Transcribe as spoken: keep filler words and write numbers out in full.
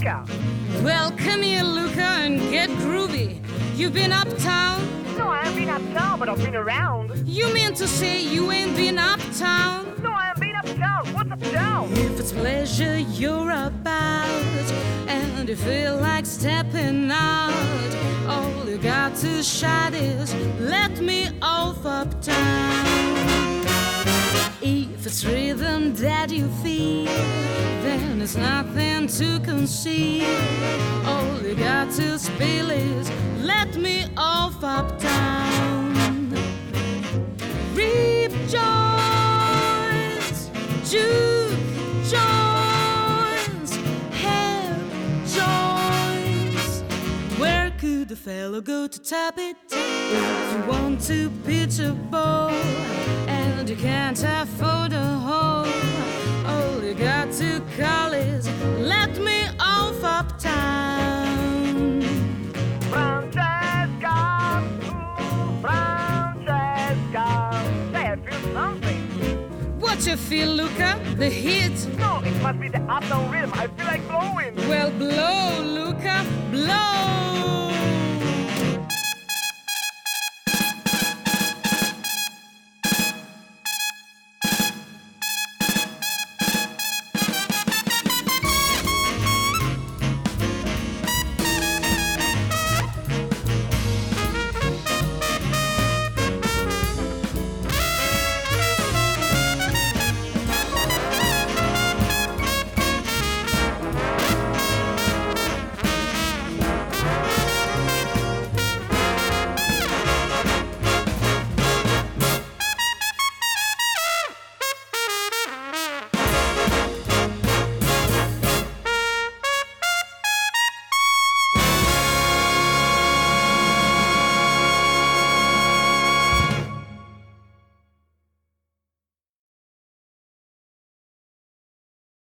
Luca. Well, come here, Luca, and get groovy. You've been uptown? No, I haven't been uptown, but I've been around. You mean to say you ain't been uptown? No, I haven't been uptown. What's uptown? If it's pleasure you're about, and you feel like stepping out, all you got to shout is, let me off uptown. If it's rhythm that you feel, then there's nothing to conceal. All you got to spill is, let me off uptown. Rip joints, juke joints, hair joints. Where could the fellow go to tap it? If you want to pitch a ball and you can't afford a hole, all you got to call is, let me off uptown. Francesca, ooh, Francesca. Say, I feel something. What you feel, Luca? The heat? No, it must be the uptown rhythm. I feel like blowing. Well, blow, Luca, blow.